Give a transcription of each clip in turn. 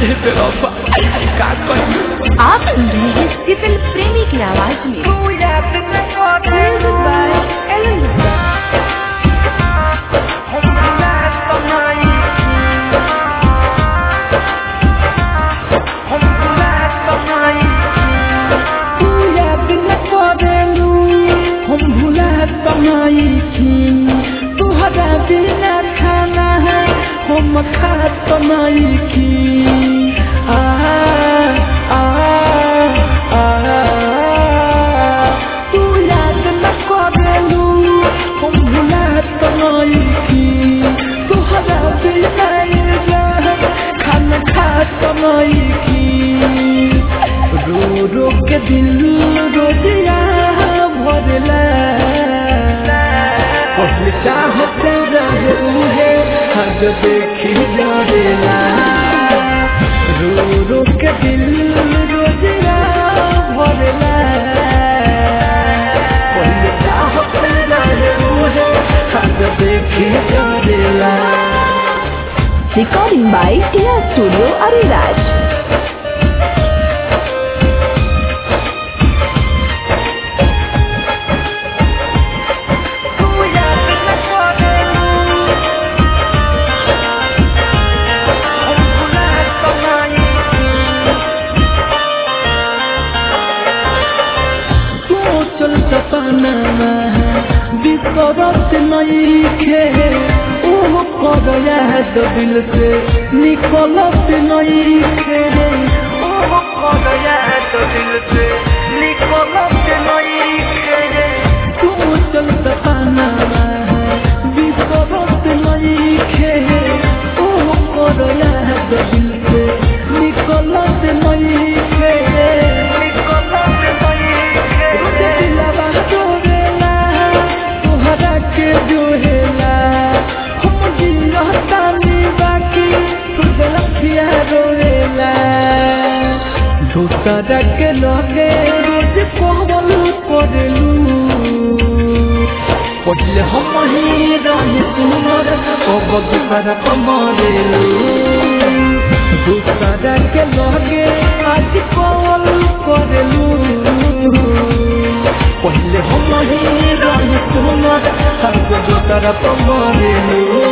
आप सुन रहे हैं सिफिल प्रेमी की आवाज में। तुहरा बिना खाना है हम खात नहीं की आ आ आ तू याद न करेलू हम भुलात नहीं की तुहरा बिना खाना खात नहीं की रो रो के दिल रोजिया भरला चाहते रहू है हद देखी जारेला रो रो के दिल रोजिया भरला चाहते रहू है हद देखी जारेला। Recording by Tia Studio Ariraj। बिसरत नहीं खे ओह करया तो दिल से निकलत नहीं खे ओह करया तो दिल से निकलत नहीं खे तू चल सपना बिसरत नहीं खे ओह करया तो दिल से निकलत नहीं खे जो हेला हम जियतानी बाकी तुझलखिया रोएला दूसरा के लगे रोज कोवल करेलू पहले हम ही रहे सुनर अब दूसरा कमरेलू दूसरा के लगे आज कोवल करेलू पहले हम ही रहे सुनर अब दूसरा कमरेलू।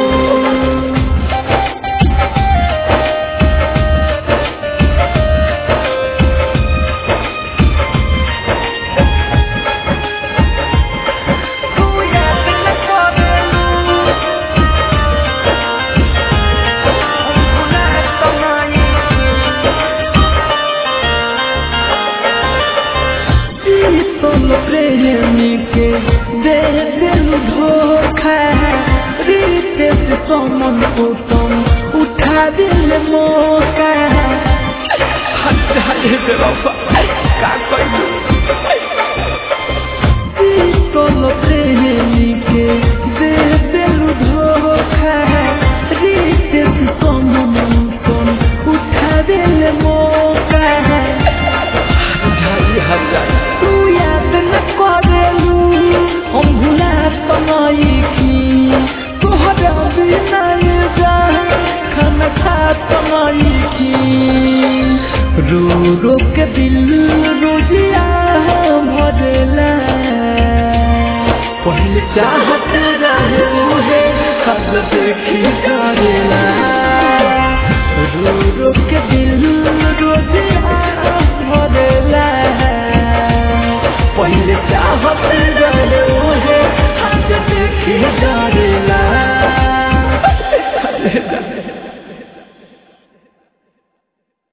प्रेमी के दे दिल धोखा रीते से समन को तुम उठा दिल मौका प्रेमी के दे दिल धोखा रीते से समन तुम उठा दिल मौका तू याद न करेलू हम भुलात नहीं की तुहरा बिना खाना खात नहीं की रो रो के दिल रोजिया भरला पहले चाहत रहू है हद देखी करेला रो रो के दिल रोजिया भरला पहले चाहत